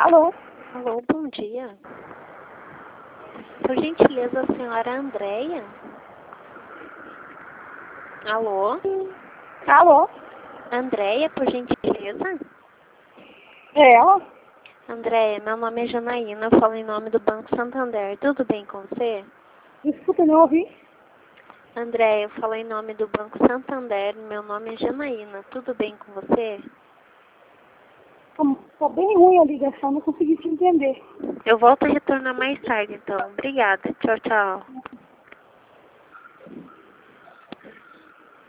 Alô? Alô, bom dia. Por gentileza, a senhora Andréia? Alô? Alô? Andréia, por gentileza? É ela? Andréia, meu nome é Janaína, eu falo em nome do Banco Santander. Tudo bem com você? Desculpa, não ouvi. Andréia, eu falo em nome do Banco Santander. Meu nome é Janaína. Tudo bem com você? Tá bem ruim a ligação, não consegui te entender. Eu volto a retornar mais tarde, então. Obrigada. Tchau, tchau.